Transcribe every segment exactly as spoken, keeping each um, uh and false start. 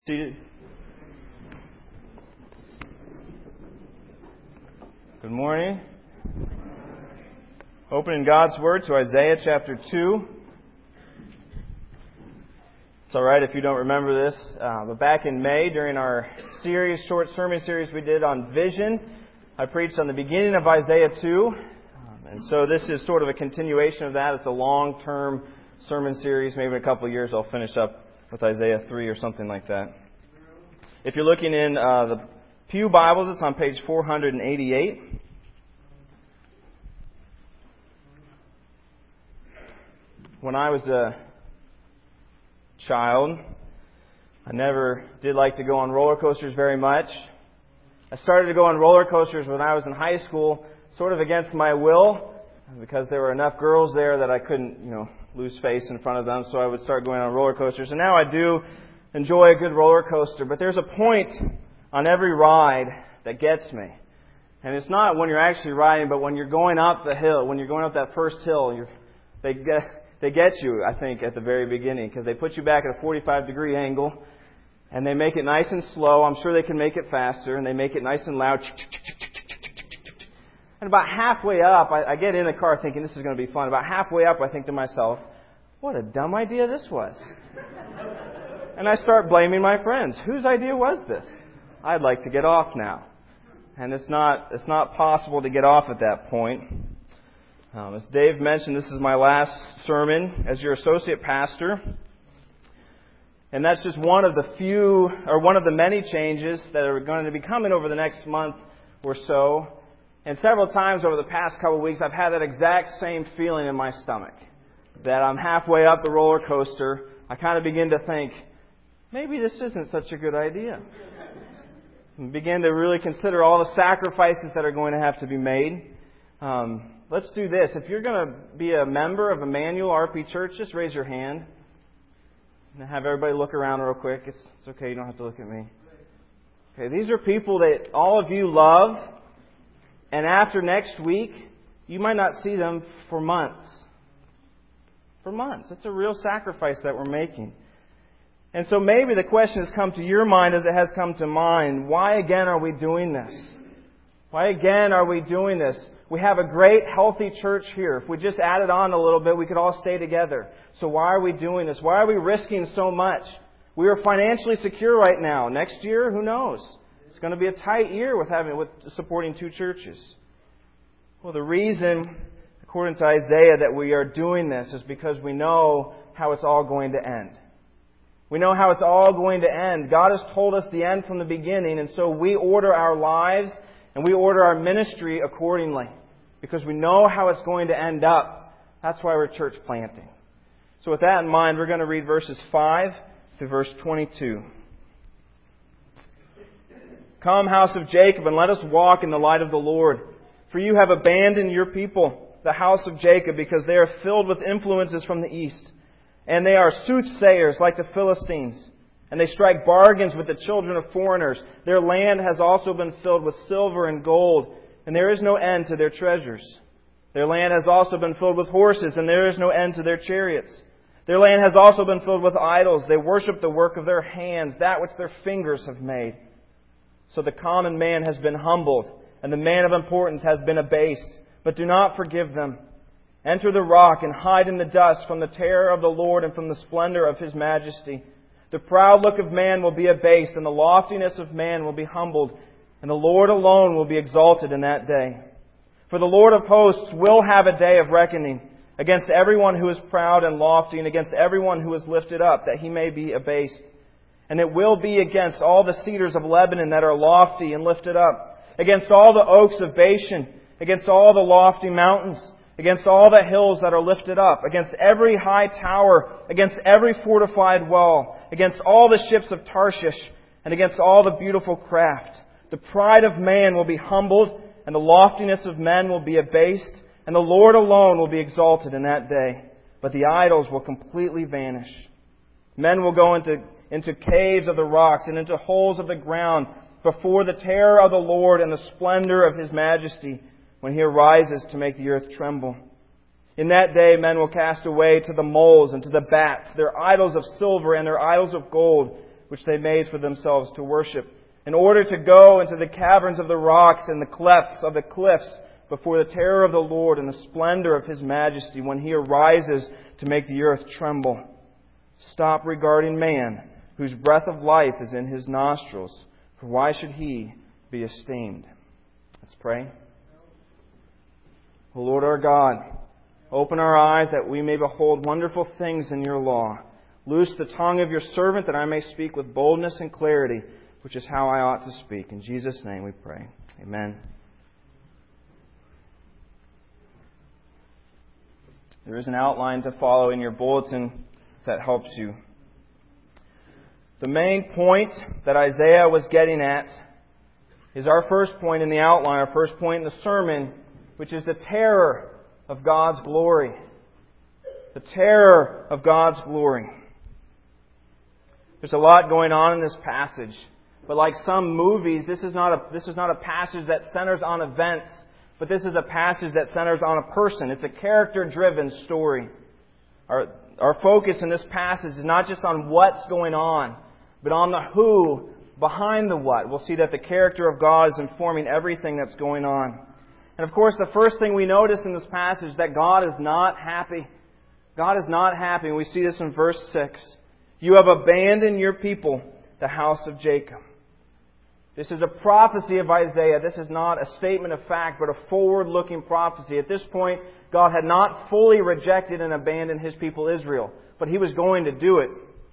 Seated. Good morning. Opening God's Word to Isaiah chapter two. It's all right if you don't remember this, uh, but back in May during our series, short sermon series we did on vision, I preached on the beginning of Isaiah two. Um, and so this is sort of a continuation of that. It's a long-term sermon series. Maybe in a couple of years I'll finish up with Isaiah three or something like that. If you're looking in uh, the Pew Bibles, it's on page four eighty-eight. When I was a child, I never did like to go on roller coasters very much. I started to go on roller coasters when I was in high school, sort of against my will, because there were enough girls there that I couldn't, you know, lose face in front of them, so I would start going on roller coasters. And now I do enjoy a good roller coaster, but there's a point on every ride that gets me. And it's not when you're actually riding, but when you're going up the hill, when you're going up that first hill, you're, they get, they get you, I think, at the very beginning, because they put you back at a forty-five degree angle, and they make it nice and slow. I'm sure they can make it faster, and they make it nice and loud. And about halfway up, I, I get in the car thinking this is going to be fun. About halfway up, I think to myself, what a dumb idea this was. And I start blaming my friends. Whose idea was this? I'd like to get off now. And it's not it's not possible to get off at that point. Um, as Dave mentioned, this is my last sermon as your associate pastor. And that's just one of the few, or one of the many changes that are going to be coming over the next month or so. And several times over the past couple of weeks, I've had that exact same feeling in my stomach. That I'm halfway up the roller coaster. I kind of begin to think, maybe this isn't such a good idea. And begin to really consider all the sacrifices that are going to have to be made. Um, let's do this. If you're going to be a member of Emmanuel R P Church, just raise your hand. And have everybody look around real quick. It's, it's okay, you don't have to look at me. Okay, these are people that all of you love. And after next week, you might not see them for months. For months. It's a real sacrifice that we're making. And so maybe the question has come to your mind as it has come to mine. Why again are we doing this? Why again are we doing this? We have a great, healthy church here. If we just added on a little bit, we could all stay together. So why are we doing this? Why are we risking so much? We are financially secure right now. Next year, who knows? It's going to be a tight year with having with supporting two churches. Well, the reason, according to Isaiah, that we are doing this is because we know how it's all going to end. We know how it's all going to end. God has told us the end from the beginning, and so we order our lives and we order our ministry accordingly because we know how it's going to end up. That's why we're church planting. So with that in mind, we're going to read verses five to verse twenty-two. Come, house of Jacob, and let us walk in the light of the Lord. For you have abandoned your people, the house of Jacob, because they are filled with influences from the east. And they are soothsayers like the Philistines. And they strike bargains with the children of foreigners. Their land has also been filled with silver and gold, and there is no end to their treasures. Their land has also been filled with horses, and there is no end to their chariots. Their land has also been filled with idols. They worship the work of their hands, that which their fingers have made. So the common man has been humbled, and the man of importance has been abased. But do not forgive them. Enter the rock and hide in the dust from the terror of the Lord and from the splendor of His majesty. The proud look of man will be abased, and the loftiness of man will be humbled, and the Lord alone will be exalted in that day. For the Lord of hosts will have a day of reckoning against everyone who is proud and lofty, and against everyone who is lifted up, that he may be abased. And it will be against all the cedars of Lebanon that are lofty and lifted up, against all the oaks of Bashan, against all the lofty mountains, against all the hills that are lifted up, against every high tower, against every fortified wall, against all the ships of Tarshish, and against all the beautiful craft. The pride of man will be humbled, and the loftiness of men will be abased, and the Lord alone will be exalted in that day. But the idols will completely vanish. Men will go into, into caves of the rocks and into holes of the ground before the terror of the Lord and the splendor of His majesty, when He arises to make the earth tremble. In that day men will cast away to the moles and to the bats their idols of silver and their idols of gold, which they made for themselves to worship, in order to go into the caverns of the rocks and the clefts of the cliffs before the terror of the Lord and the splendor of His majesty when He arises to make the earth tremble. Stop regarding man, whose breath of life is in his nostrils, for why should he be esteemed? Let's pray. O Lord our God, open our eyes that we may behold wonderful things in Your law. Loose the tongue of Your servant that I may speak with boldness and clarity, which is how I ought to speak. In Jesus' name we pray. Amen. There is an outline to follow in your bulletin that helps you. The main point that Isaiah was getting at is our first point in the outline, our first point in the sermon, which is the terror of God's glory. The terror of God's glory. There's a lot going on in this passage, but like some movies, this is not a this is not a passage that centers on events, but this is a passage that centers on a person. It's a character-driven story. Our our focus in this passage is not just on what's going on, but on the who behind the what. We'll see that the character of God is informing everything that's going on. And of course, the first thing we notice in this passage is that God is not happy. God is not happy. And we see this in verse six. You have abandoned Your people, the house of Jacob. This is a prophecy of Isaiah. This is not a statement of fact, but a forward-looking prophecy. At this point, God had not fully rejected and abandoned His people Israel, but He was going to do it.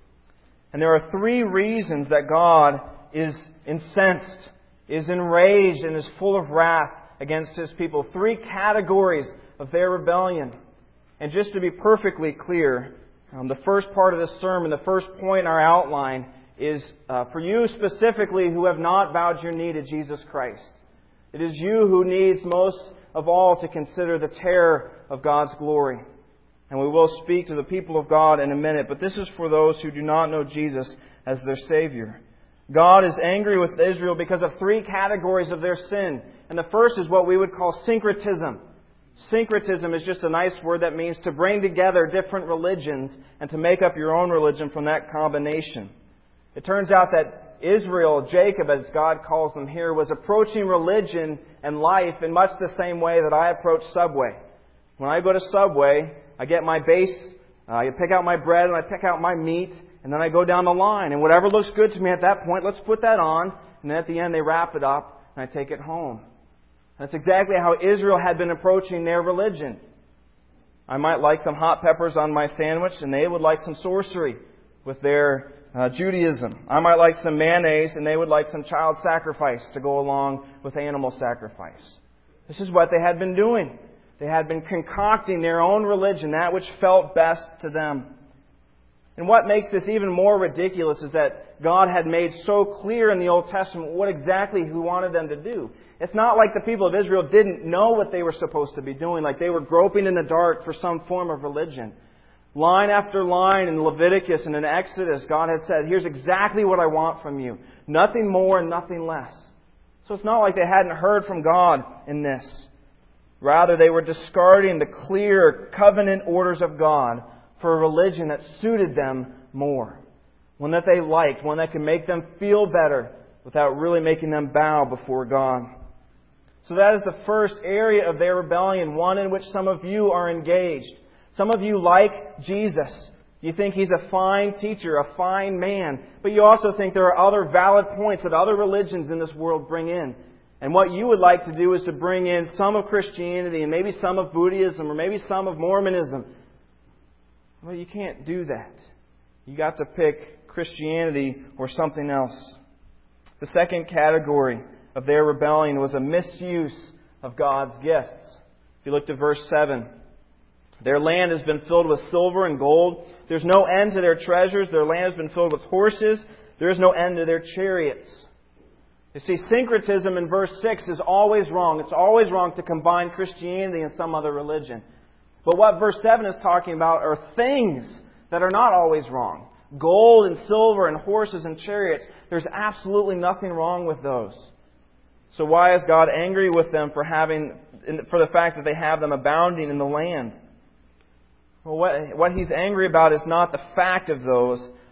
And there are three reasons that God is incensed, is enraged, and is full of wrath against His people. Three categories of their rebellion. And just to be perfectly clear, um, the first part of this sermon, the first point in our outline, is uh, for you specifically who have not bowed your knee to Jesus Christ. It is you who needs most of all to consider the terror of God's glory. And we will speak to the people of God in a minute, but this is for those who do not know Jesus as their Savior. God is angry with Israel because of three categories of their sin. And the first is what we would call syncretism. Syncretism is just a nice word that means to bring together different religions and to make up your own religion from that combination. It turns out that Israel, Jacob, as God calls them here, was approaching religion and life in much the same way that I approach Subway. When I go to Subway, I get my base, uh, I pick out my bread and I pick out my meat, and then I go down the line. And whatever looks good to me at that point, let's put that on. And then at the end, they wrap it up and I take it home. That's exactly how Israel had been approaching their religion. I might like some hot peppers on my sandwich, and they would like some sorcery with their uh, Judaism. I might like some mayonnaise, and they would like some child sacrifice to go along with animal sacrifice. This is what they had been doing. They had been concocting their own religion, that which felt best to them. And what makes this even more ridiculous is that God had made so clear in the Old Testament what exactly He wanted them to do. It's not like the people of Israel didn't know what they were supposed to be doing, like they were groping in the dark for some form of religion. Line after line in Leviticus and in Exodus, God had said, here's exactly what I want from you. Nothing more and nothing less. So it's not like they hadn't heard from God in this. Rather, they were discarding the clear covenant orders of God for a religion that suited them more. One that they liked, one that could make them feel better without really making them bow before God. So that is the first area of their rebellion, one in which some of you are engaged. Some of you like Jesus. You think He's a fine teacher, a fine man, but you also think there are other valid points that other religions in this world bring in. And what you would like to do is to bring in some of Christianity and maybe some of Buddhism or maybe some of Mormonism. Well, you can't do that. You got to pick Christianity or something else. The second category of their rebellion was a misuse of God's gifts. If you look to verse seven, their land has been filled with silver and gold. There's no end to their treasures. Their land has been filled with horses. There is no end to their chariots. You see, syncretism in verse six is always wrong. It's always wrong to combine Christianity and some other religion. But what verse seven is talking about are things that are not always wrong. Gold and silver and horses and chariots. There's absolutely nothing wrong with those. So why is God angry with them for having, for the fact that they have them abounding in the land? Well, what, what He's angry about is not the fact of those,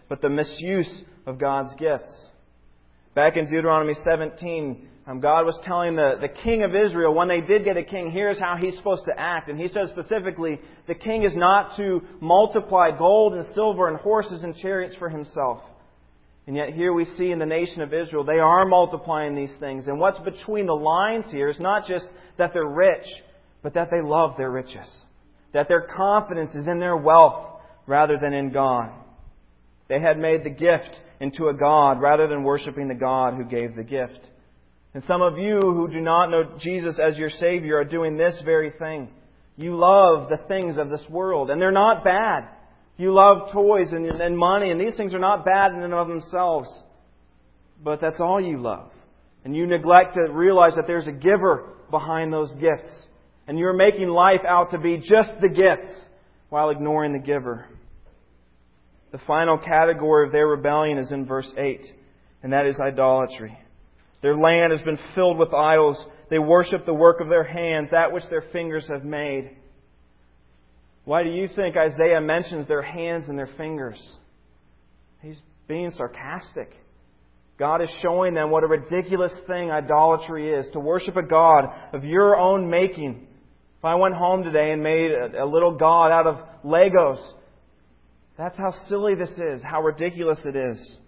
but the misuse of God's gifts. Back in Deuteronomy seventeen, um, God was telling the, the king of Israel, when they did get a king, here's how he's supposed to act. And He says specifically, the king is not to multiply gold and silver and horses and chariots for himself. And yet here we see in the nation of Israel, they are multiplying these things. And what's between the lines here is not just that they're rich, but that they love their riches. That their confidence is in their wealth rather than in God. They had made the gift into a god rather than worshiping the God who gave the gift. And some of you who do not know Jesus as your Savior are doing this very thing. You love the things of this world, and they're not bad. You love toys and, and money, and these things are not bad in and of themselves. But that's all you love. And you neglect to realize that there's a giver behind those gifts. And you're making life out to be just the gifts while ignoring the giver. The final category of their rebellion is in verse eight, and that is idolatry. Their land has been filled with idols. They worship the work of their hands, that which their fingers have made. Why do you think Isaiah mentions their hands and their fingers? He's being sarcastic. God is showing them what a ridiculous thing idolatry is, to worship a God of your own making. If I went home today and made a, a little God out of Legos, that's how silly this is, how ridiculous it is.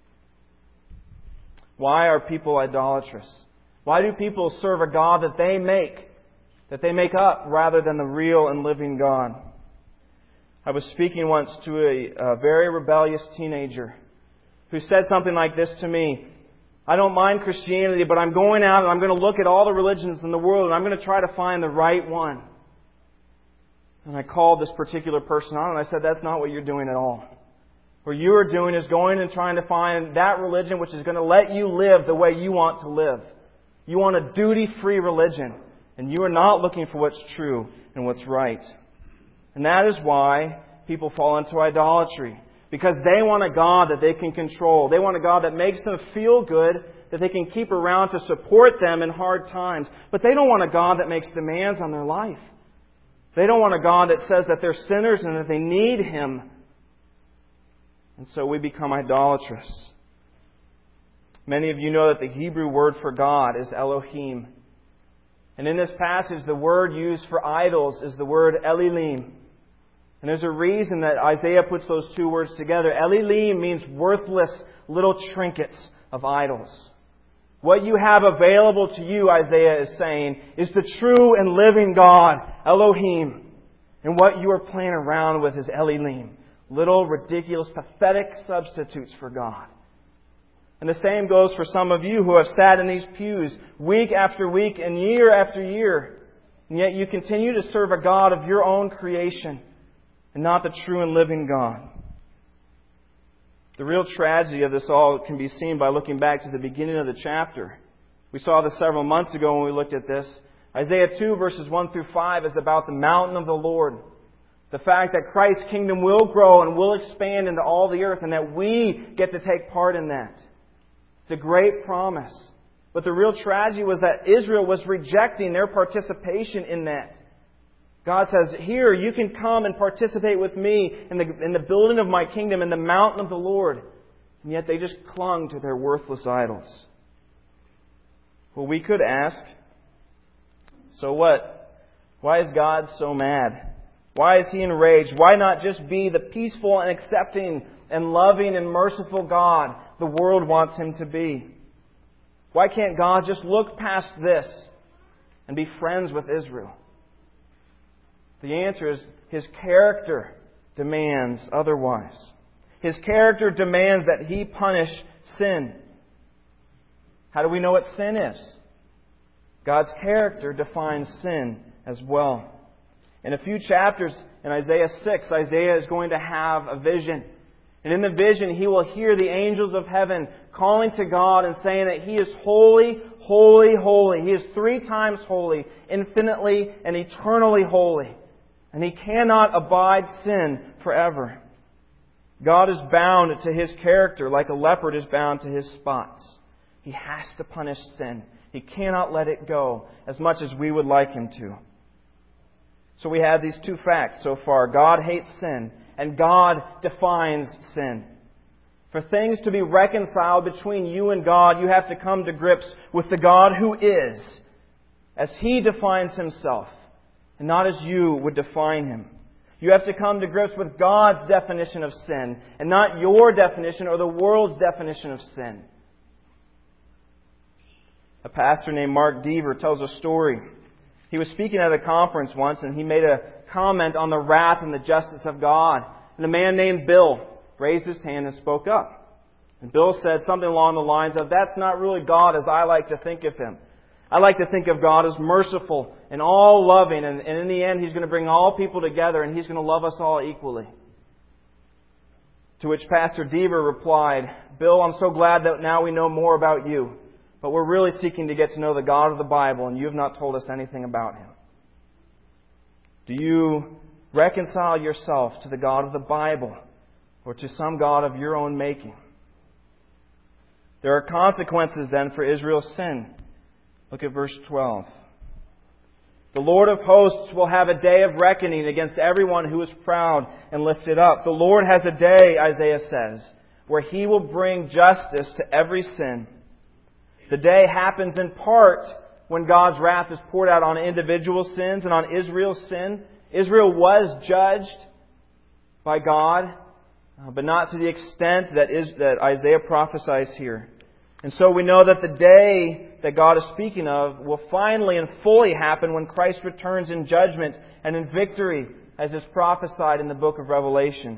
Why are people idolatrous? Why do people serve a God that they make, that they make up, rather than the real and living God? I was speaking once to a, a very rebellious teenager who said something like this to me. I don't mind Christianity, but I'm going out and I'm going to look at all the religions in the world and I'm going to try to find the right one. And I called this particular person on and I said, that's not what you're doing at all. What you are doing is going and trying to find that religion which is going to let you live the way you want to live. You want a duty-free religion, and you are not looking for what's true and what's right. And that is why people fall into idolatry. Because they want a God that they can control. They want a God that makes them feel good, that they can keep around to support them in hard times. But they don't want a God that makes demands on their life. They don't want a God that says that they're sinners and that they need Him. And so we become idolatrous. Many of you know that the Hebrew word for God is Elohim. And in this passage, the word used for idols is the word Elilim. And there's a reason that Isaiah puts those two words together. Elilim means worthless little trinkets of idols. What you have available to you, Isaiah is saying, is the true and living God, Elohim. And what you are playing around with is Elilim. Little, ridiculous, pathetic substitutes for God. And the same goes for some of you who have sat in these pews week after week and year after year. And yet you continue to serve a God of your own creation and not the true and living God. The real tragedy of this all can be seen by looking back to the beginning of the chapter. We saw this several months ago when we looked at this. Isaiah two verses one through five is about the mountain of the Lord. The fact that Christ's kingdom will grow and will expand into all the earth and that we get to take part in that. It's a great promise. But the real tragedy was that Israel was rejecting their participation in that. God says, here, you can come and participate with me in the, in the building of my kingdom, in the mountain of the Lord. And yet they just clung to their worthless idols. Well, we could ask, so what? Why is God so mad? Why is He enraged? Why not just be the peaceful and accepting and loving and merciful God the world wants Him to be? Why can't God just look past this and be friends with Israel? The answer is His character demands otherwise. His character demands that He punish sin. How do we know what sin is? God's character defines sin as well. In a few chapters in Isaiah six, Isaiah is going to have a vision. And in the vision, he will hear the angels of heaven calling to God and saying that He is holy, holy, holy. He is three times holy, infinitely and eternally holy. And He cannot abide sin forever. God is bound to His character like a leopard is bound to his spots. He has to punish sin. He cannot let it go as much as we would like Him to. So we have these two facts so far. God hates sin, and God defines sin. For things to be reconciled between you and God, you have to come to grips with the God who is, as He defines Himself, and not as you would define Him. You have to come to grips with God's definition of sin, and not your definition or the world's definition of sin. A pastor named Mark Deaver tells a story. He was speaking at a conference once, and he made a comment on the wrath and the justice of God. And a man named Bill raised his hand and spoke up. And Bill said something along the lines of, "That's not really God as I like to think of Him. I like to think of God as merciful and all-loving, and, and in the end He's going to bring all people together and He's going to love us all equally." To which Pastor Deaver replied, "Bill, I'm so glad that now we know more about you, but we're really seeking to get to know the God of the Bible, and you have not told us anything about Him." Do you reconcile yourself to the God of the Bible, or to some God of your own making? There are consequences then for Israel's sin. Look at verse twelve. "The Lord of hosts will have a day of reckoning against everyone who is proud and lifted up. The Lord has a day," Isaiah says, "where He will bring justice to every sin." The day happens in part when God's wrath is poured out on individual sins and on Israel's sin. Israel was judged by God, but not to the extent that, is, that Isaiah prophesies here. And so we know that the day that God is speaking of will finally and fully happen when Christ returns in judgment and in victory, as is prophesied in the book of Revelation.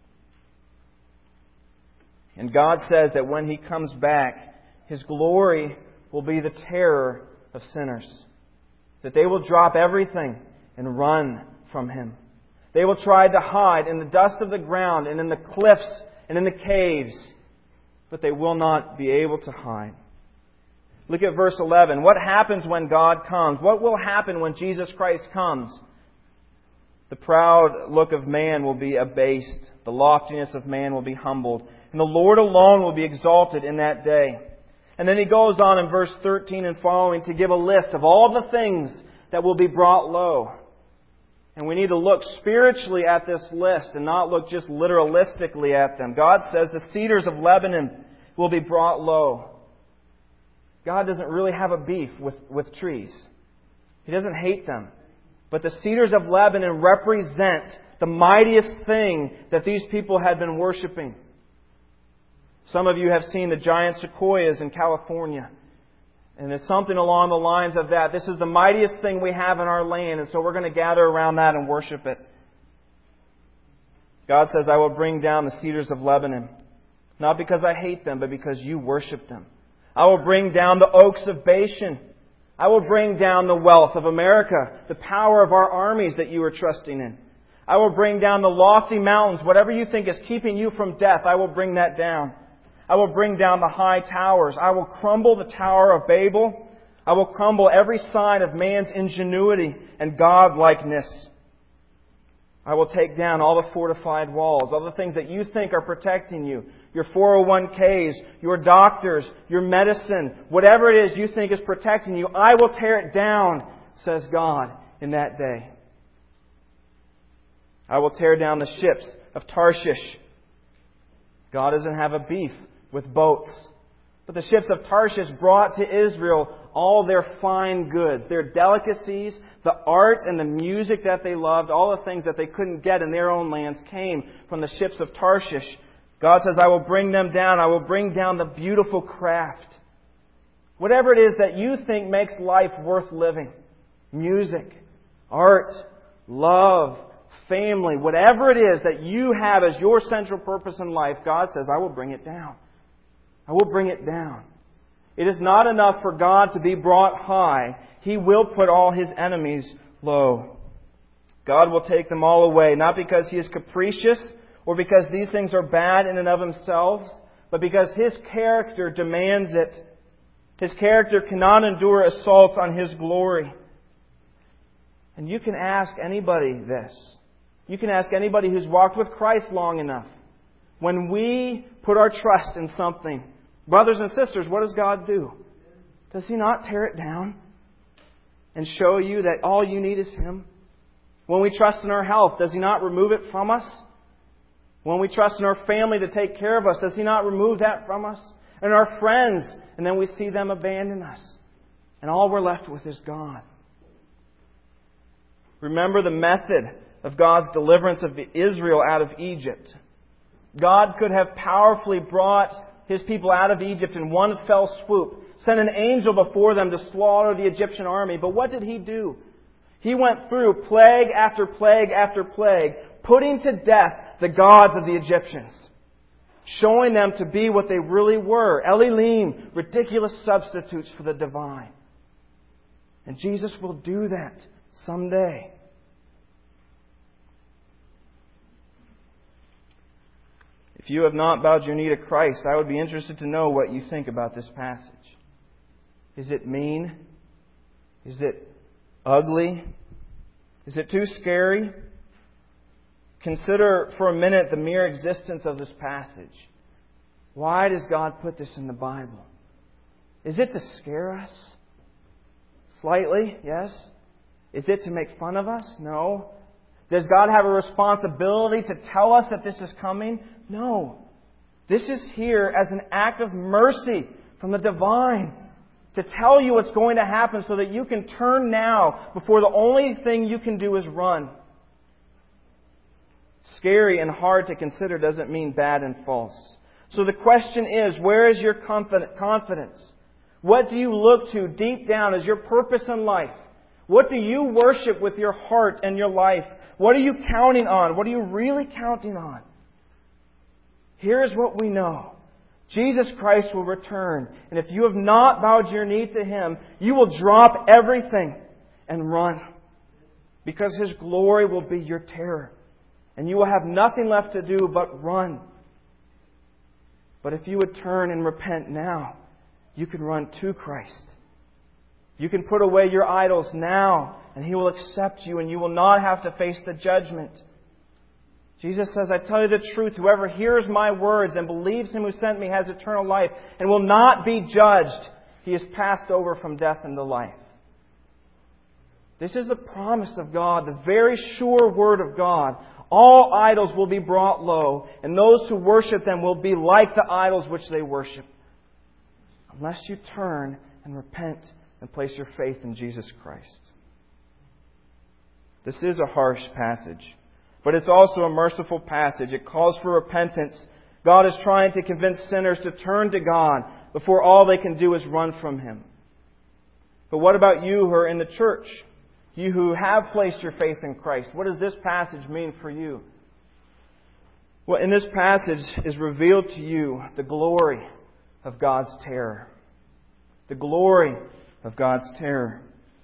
And God says that when He comes back, His glory will be the terror of sinners. That they will drop everything and run from Him. They will try to hide in the dust of the ground and in the cliffs and in the caves, but they will not be able to hide. Look at verse eleven. What happens when God comes? What will happen when Jesus Christ comes? The proud look of man will be abased. The loftiness of man will be humbled. And the Lord alone will be exalted in that day. And then he goes on in verse thirteen and following to give a list of all the things that will be brought low. And we need to look spiritually at this list and not look just literalistically at them. God says the cedars of Lebanon will be brought low. God doesn't really have a beef with, with trees. He doesn't hate them. But the cedars of Lebanon represent the mightiest thing that these people had been worshiping. Some of you have seen the giant sequoias in California. And it's something along the lines of that. This is the mightiest thing we have in our land, and so we're going to gather around that and worship it. God says, "I will bring down the cedars of Lebanon, not because I hate them, but because you worship them. I will bring down the oaks of Bashan. I will bring down the wealth of America, the power of our armies that you are trusting in. I will bring down the lofty mountains. Whatever you think is keeping you from death, I will bring that down. I will bring down the high towers. I will crumble the Tower of Babel. I will crumble every sign of man's ingenuity and godlikeness. I will take down all the fortified walls, all the things that you think are protecting you, your four oh one k's, your doctors, your medicine, whatever it is you think is protecting you, I will tear it down, says God, in that day. I will tear down the ships of Tarshish." God doesn't have a beef with boats. But the ships of Tarshish brought to Israel all their fine goods, their delicacies, the art and the music that they loved, all the things that they couldn't get in their own lands came from the ships of Tarshish. God says, "I will bring them down. I will bring down the beautiful craft." Whatever it is that you think makes life worth living, music, art, love, family, whatever it is that you have as your central purpose in life, God says, "I will bring it down. I will bring it down." It is not enough for God to be brought high. He will put all His enemies low. God will take them all away, not because He is capricious or because these things are bad in and of themselves, but because His character demands it. His character cannot endure assaults on His glory. And you can ask anybody this. You can ask anybody who's walked with Christ long enough. When we put our trust in something, brothers and sisters, what does God do? Does He not tear it down and show you that all you need is Him? When we trust in our health, does He not remove it from us When we trust in our family to take care of us, does He not remove that from us? And our friends, and then we see them abandon us. And all we're left with is God. Remember the method of God's deliverance of Israel out of Egypt. God could have powerfully brought His people out of Egypt in one fell swoop, sent an angel before them to slaughter the Egyptian army. But what did He do? He went through plague after plague after plague, putting to death the gods of the Egyptians, showing them to be what they really were, Elohim, ridiculous substitutes for the divine. And Jesus will do that someday. If you have not bowed your knee to Christ, I would be interested to know what you think about this passage. Is it mean? Is it ugly? Is it too scary? Consider for a minute the mere existence of this passage. Why does God put this in the Bible? Is it to scare us? Slightly, yes. Is it to make fun of us? No. Does God have a responsibility to tell us that this is coming? No. This is here as an act of mercy from the divine to tell you what's going to happen so that you can turn now before the only thing you can do is run. Scary and hard to consider doesn't mean bad and false. So the question is, where is your confidence? What do you look to deep down as your purpose in life? What do you worship with your heart and your life? What are you counting on? What are you really counting on? Here's what we know. Jesus Christ will return. And if you have not bowed your knee to Him, you will drop everything and run. Because His glory will be your terror. And you will have nothing left to do but run. But if you would turn and repent now, you can run to Christ. You can put away your idols now, and He will accept you, and you will not have to face the judgment. Jesus says, I tell you the truth, whoever hears my words and believes Him who sent me has eternal life and will not be judged. He is passed over from death into life. This is the promise of God, the very sure word of God. All idols will be brought low, and those who worship them will be like the idols which they worship. Unless you turn and repent and place your faith in Jesus Christ. This is a harsh passage, but it's also a merciful passage. It calls for repentance. God is trying to convince sinners to turn to God before all they can do is run from Him. But what about you who are in the church? You who have placed your faith in Christ. What does this passage mean for you? Well, in this passage is revealed to you the glory of God's terror. The glory of God's terror.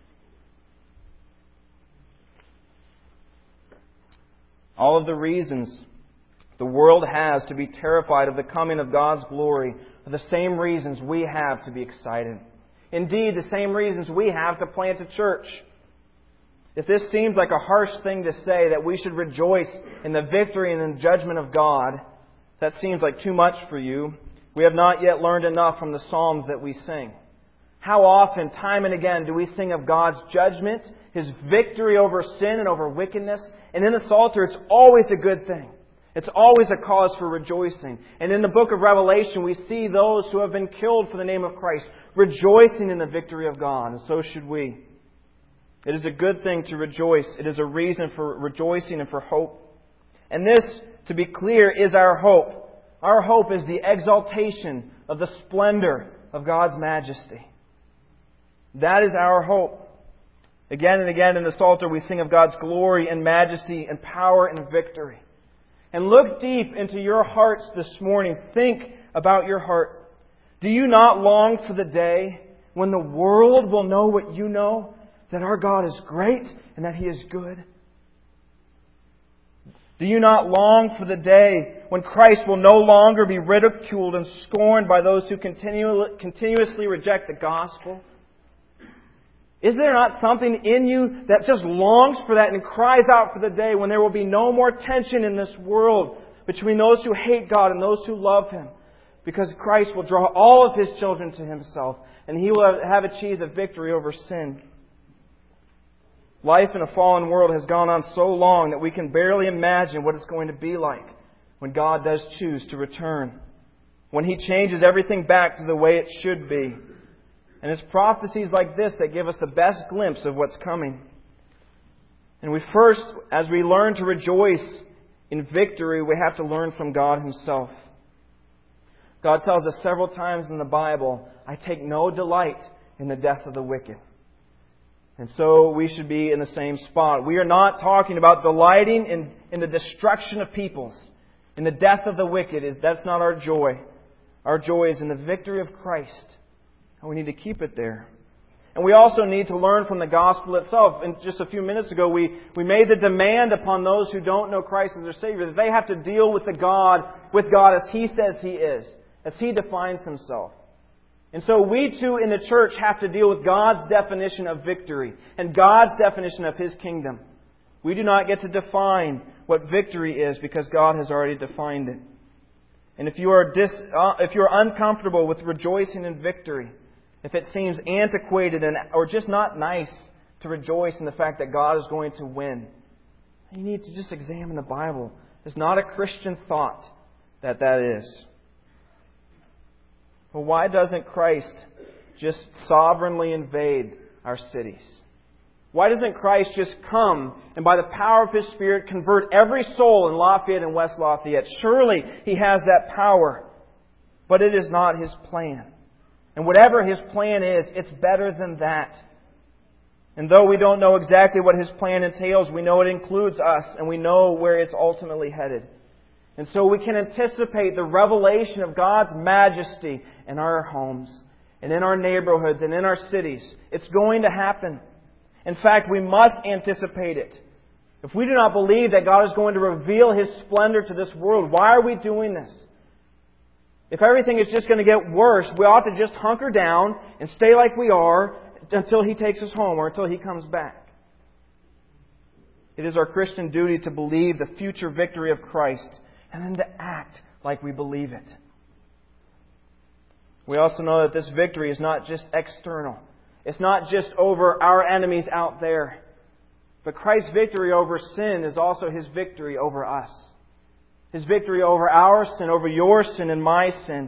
All of the reasons the world has to be terrified of the coming of God's glory are the same reasons we have to be excited. Indeed, the same reasons we have to plant a church. If this seems like a harsh thing to say, that we should rejoice in the victory and the judgment of God, that seems like too much for you. We have not yet learned enough from the Psalms that we sing. How often, time and again, do we sing of God's judgment, His victory over sin and over wickedness? And in the Psalter, it's always a good thing. It's always a cause for rejoicing. And in the book of Revelation, we see those who have been killed for the name of Christ rejoicing in the victory of God. And so should we. It is a good thing to rejoice. It is a reason for rejoicing and for hope. And this, to be clear, is our hope. Our hope is the exaltation of the splendor of God's majesty. That is our hope. Again and again in the Psalter we sing of God's glory and majesty and power and victory. And look deep into your hearts this morning. Think about your heart. Do you not long for the day when the world will know what you know? That our God is great and that He is good? Do you not long for the day when Christ will no longer be ridiculed and scorned by those who continu- continuously reject the gospel? Is there not something in you that just longs for that and cries out for the day when there will be no more tension in this world between those who hate God and those who love Him? Because Christ will draw all of His children to Himself and He will have achieved a victory over sin. Life in a fallen world has gone on so long that we can barely imagine what it's going to be like when God does choose to return, when He changes everything back to the way it should be. And it's prophecies like this that give us the best glimpse of what's coming. And we first, as we learn to rejoice in victory, we have to learn from God Himself. God tells us several times in the Bible, I take no delight in the death of the wicked. And so we should be in the same spot. We are not talking about delighting in, in the destruction of peoples, in the death of the wicked. That's not our joy. Our joy is in the victory of Christ. And we need to keep it there. And we also need to learn from the gospel itself. And just a few minutes ago, we, we made the demand upon those who don't know Christ as their Savior that they have to deal with the God, with God as He says He is, as He defines Himself. And so we too in the church have to deal with God's definition of victory and God's definition of His kingdom. We do not get to define what victory is because God has already defined it. And if you are dis, uh, if you are uncomfortable with rejoicing in victory, if it seems antiquated and or just not nice to rejoice in the fact that God is going to win, you need to just examine the Bible. It's not a Christian thought that that is. Well, why doesn't Christ just sovereignly invade our cities? Why doesn't Christ just come and by the power of His Spirit convert every soul in Lafayette and West Lafayette? Surely He has that power. But it is not His plan. And whatever His plan is, it's better than that. And though we don't know exactly what His plan entails, we know it includes us and we know where it's ultimately headed. And so we can anticipate the revelation of God's majesty in our homes and in our neighborhoods and in our cities. It's going to happen. In fact, we must anticipate it. If we do not believe that God is going to reveal His splendor to this world, why are we doing this? If everything is just going to get worse, we ought to just hunker down and stay like we are until He takes us home or until He comes back. It is our Christian duty to believe the future victory of Christ and then to act like we believe it. We also know that this victory is not just external. It's not just over our enemies out there. But Christ's victory over sin is also His victory over us. His victory over our sin, over your sin and my sin.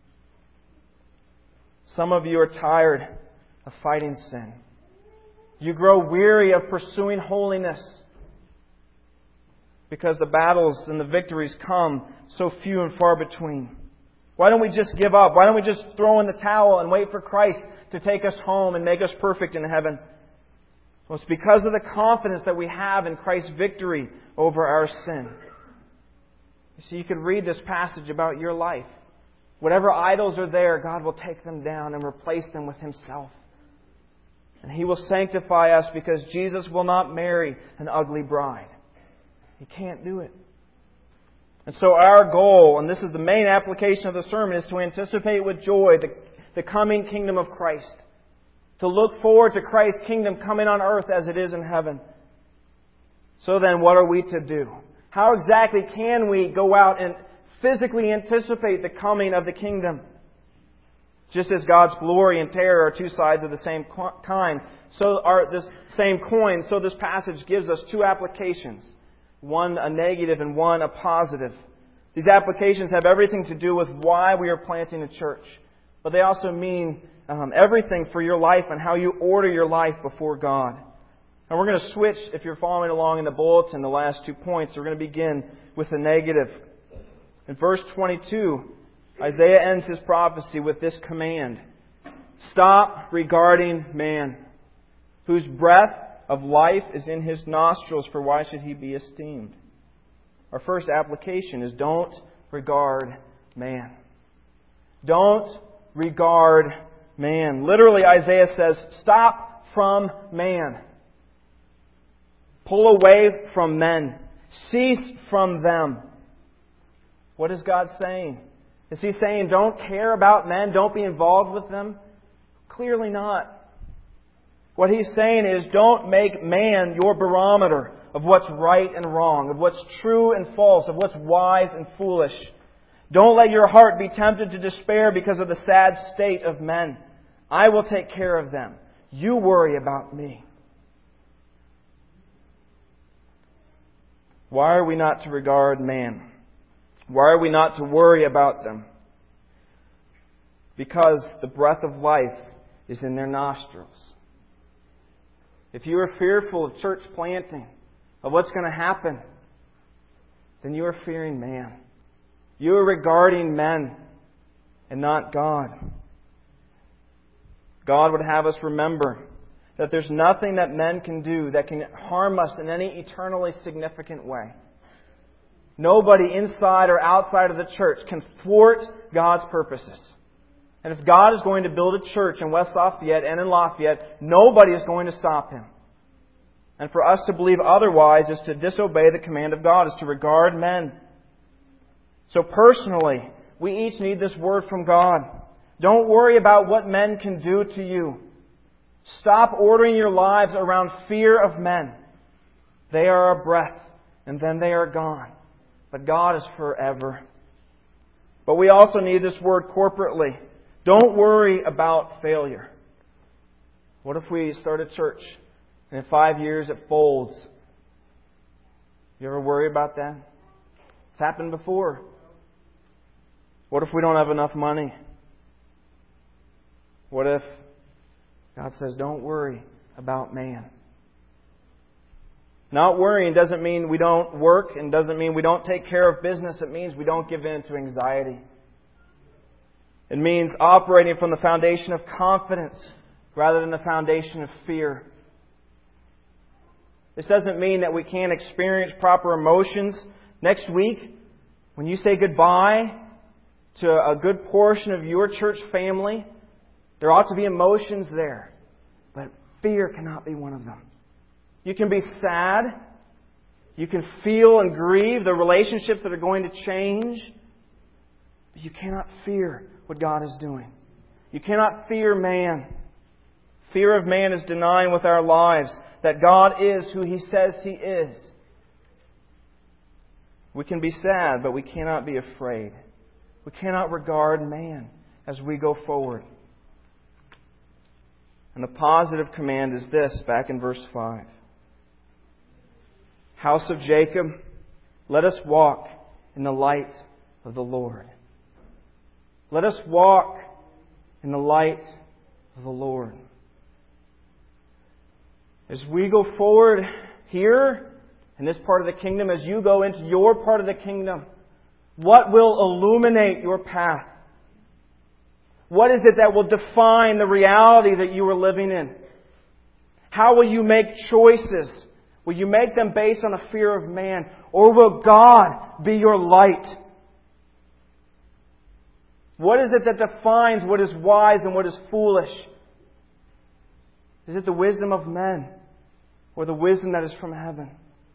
Some of you are tired of fighting sin. You grow weary of pursuing holiness because the battles and the victories come so few and far between. Why don't we just give up? Why don't we just throw in the towel and wait for Christ to take us home and make us perfect in heaven? Well, it's because of the confidence that we have in Christ's victory over our sin. You see, you could read this passage about your life. Whatever idols are there, God will take them down and replace them with Himself. And He will sanctify us because Jesus will not marry an ugly bride. He can't do it. And so our goal, and this is the main application of the sermon, is to anticipate with joy the, the coming kingdom of Christ. To look forward to Christ's kingdom coming on earth as it is in heaven. So then, what are we to do? How exactly can we go out and physically anticipate the coming of the kingdom? Just as God's glory and terror are two sides of the same kind, so are this same coin, so this passage gives us two applications. One a negative and one a positive. These applications have everything to do with why we are planting a church. But they also mean um, everything for your life and how you order your life before God. And we're going to switch, if you're following along in the bulletin, the last two points. We're going to begin with the negative. In verse twenty-two, Isaiah ends his prophecy with this command. Stop regarding man, whose breath of life is in his nostrils, for why should he be esteemed? Our first application is don't regard man. Don't regard man. Literally, Isaiah says, stop from man. Pull away from men. Cease from them. What is God saying? Is He saying don't care about men, don't be involved with them? Clearly not. What He's saying is don't make man your barometer of what's right and wrong, of what's true and false, of what's wise and foolish. Don't let your heart be tempted to despair because of the sad state of men. I will take care of them. You worry about me. Why are we not to regard man? Why are we not to worry about them? Because the breath of life is in their nostrils. If you are fearful of church planting, of what's going to happen, then you are fearing man. You are regarding men and not God. God would have us remember that there's nothing that men can do that can harm us in any eternally significant way. Nobody inside or outside of the church can thwart God's purposes. And if God is going to build a church in West Lafayette and in Lafayette, nobody is going to stop Him. And for us to believe otherwise is to disobey the command of God, is to regard men. So personally, we each need this word from God. Don't worry about what men can do to you. Stop ordering your lives around fear of men. They are a breath, and then they are gone. But God is forever. But we also need this word corporately. Don't worry about failure. What if we start a church and in five years it folds? You ever worry about that? It's happened before. What if we don't have enough money? What if God says, don't worry about man? Not worrying doesn't mean we don't work and doesn't mean we don't take care of business. It means we don't give in to anxiety. It means operating from the foundation of confidence rather than the foundation of fear. This doesn't mean that we can't experience proper emotions. Next week, when you say goodbye to a good portion of your church family, there ought to be emotions there. But fear cannot be one of them. You can be sad. You can feel and grieve the relationships that are going to change. But you cannot fear what God is doing. You cannot fear man. Fear of man is denying with our lives that God is who He says He is. We can be sad, but we cannot be afraid. We cannot regard man as we go forward. And the positive command is this, back in verse five. House of Jacob, let us walk in the light of the Lord. Let us walk in the light of the Lord. As we go forward here in this part of the kingdom, as you go into your part of the kingdom, what will illuminate your path? What is it that will define the reality that you are living in? How will you make choices? Will you make them based on a fear of man? Or will God be your light? What is it that defines what is wise and what is foolish? Is it the wisdom of men or the wisdom that is from heaven?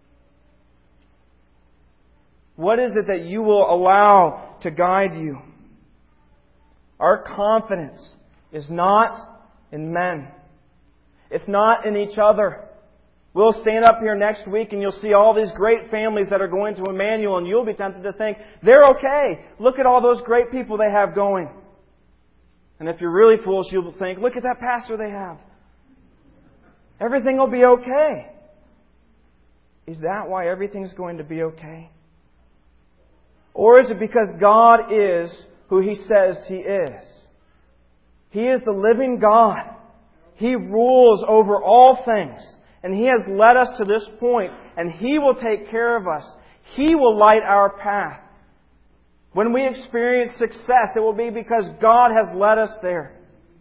What is it that you will allow to guide you? Our confidence is not in men. It's not in each other. We'll stand up here next week and you'll see all these great families that are going to Emmanuel, and you'll be tempted to think, they're okay. Look at all those great people they have going. And if you're really foolish, you'll think, look at that pastor they have. Everything will be okay. Is that why everything's going to be okay? Or is it because God is who He says He is? He is the living God. He rules over all things. And He has led us to this point, and He will take care of us. He will light our path. When we experience success, it will be because God has led us there.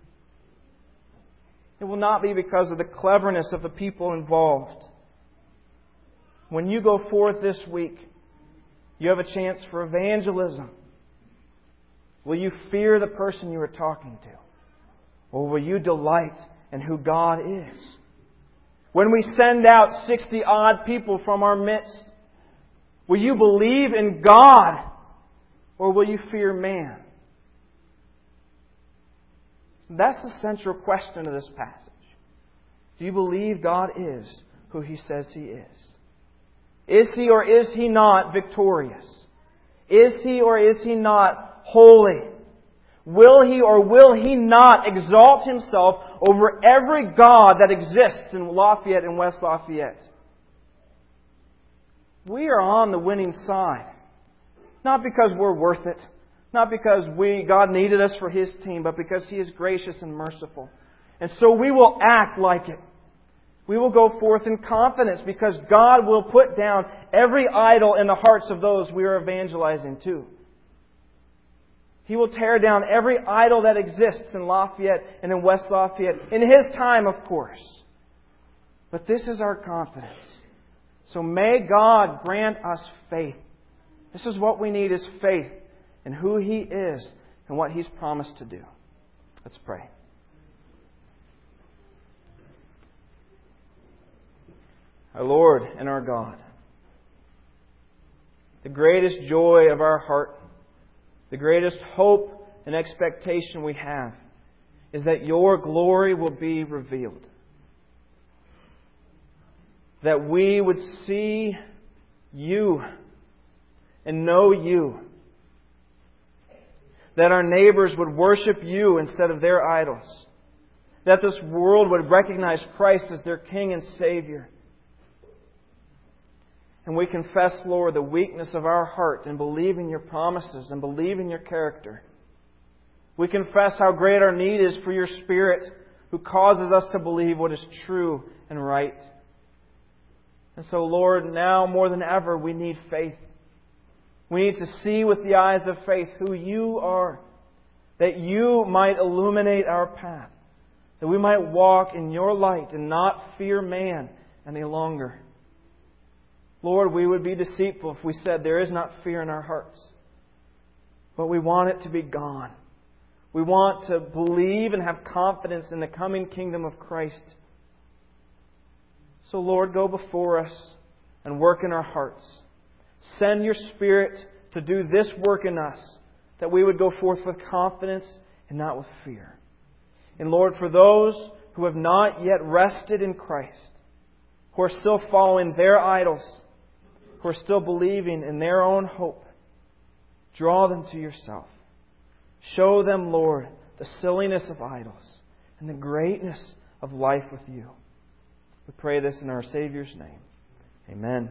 It will not be because of the cleverness of the people involved. When you go forth this week, you have a chance for evangelism. Will you fear the person you are talking to? Or will you delight in who God is? When we send out sixty-odd people from our midst, will you believe in God or will you fear man? That's the central question of this passage. Do you believe God is who He says He is? Is He or is He not victorious? Is He or is He not holy? Will He or will He not exalt Himself over every god that exists in Lafayette and West Lafayette? We are on the winning side. Not because we're worth it. Not because we God needed us for His team, but because He is gracious and merciful. And so we will act like it. We will go forth in confidence because God will put down every idol in the hearts of those we are evangelizing to. He will tear down every idol that exists in Lafayette and in West Lafayette. In His time, of course. But this is our confidence. So may God grant us faith. This is what we need, is faith in who He is and what He's promised to do. Let's pray. Our Lord and our God, the greatest joy of our heart, the greatest hope and expectation we have is that Your glory will be revealed. That we would see You and know You. That our neighbors would worship You instead of their idols. That this world would recognize Christ as their King and Savior. And we confess, Lord, the weakness of our heart in believing Your promises and believing Your character. We confess how great our need is for Your Spirit, who causes us to believe what is true and right. And so, Lord, now more than ever, we need faith. We need to see with the eyes of faith who You are, that You might illuminate our path, that we might walk in Your light and not fear man any longer. Lord, we would be deceitful if we said there is not fear in our hearts. But we want it to be gone. We want to believe and have confidence in the coming kingdom of Christ. So, Lord, go before us and work in our hearts. Send Your Spirit to do this work in us, that we would go forth with confidence and not with fear. And Lord, for those who have not yet rested in Christ, who are still following their idols, who are still believing in their own hope, draw them to Yourself. Show them, Lord, the silliness of idols and the greatness of life with You. We pray this in our Savior's name. Amen.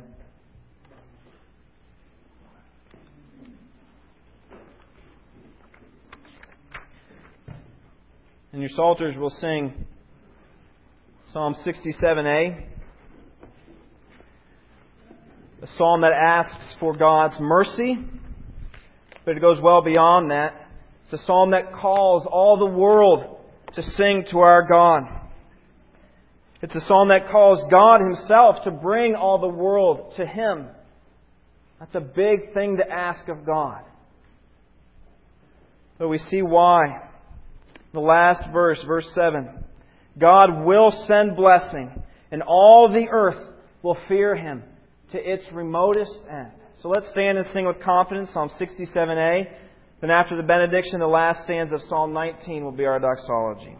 In your Psalters, we'll sing Psalm sixty-seven A. A psalm that asks for God's mercy, but it goes well beyond that. It's a psalm that calls all the world to sing to our God. It's a psalm that calls God Himself to bring all the world to Him. That's a big thing to ask of God. But we see why. The last verse, verse seven. God will send blessing, and all the earth will fear Him to its remotest end. So let's stand and sing with confidence, Psalm sixty-seven A. Then after the benediction, the last stanza of Psalm nineteen will be our doxology.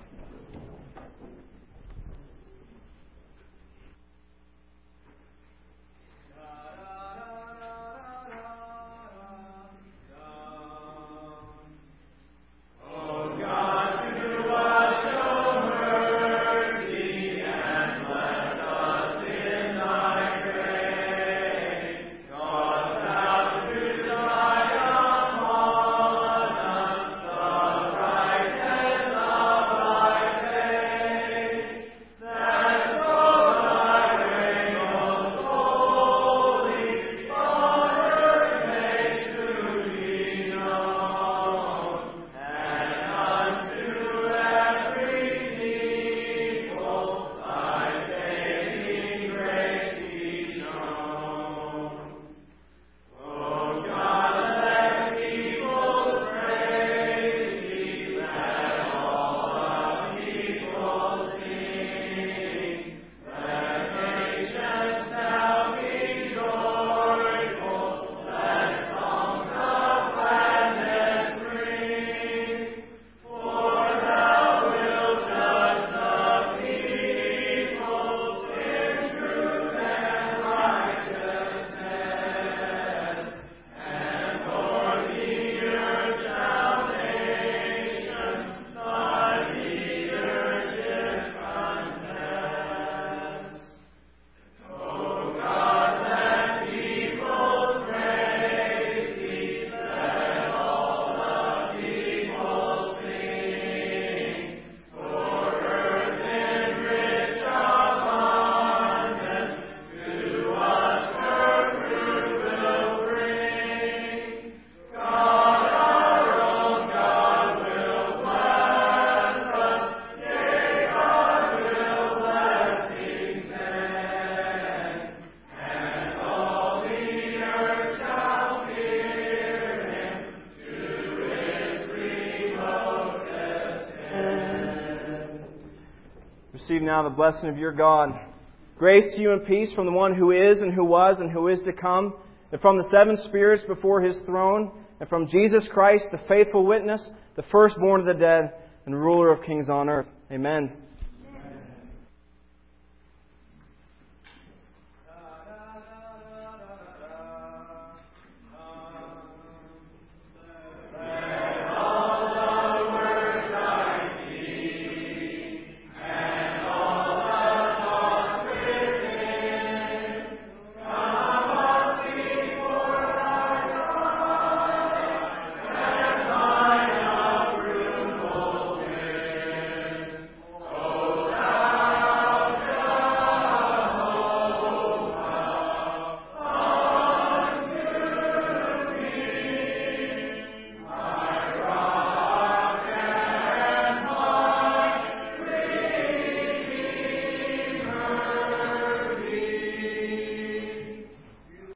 Receive now the blessing of your God. Grace to you and peace from the one who is and who was and who is to come, and from the seven spirits before His throne, and from Jesus Christ, the faithful witness, the firstborn of the dead, and ruler of kings on earth. Amen.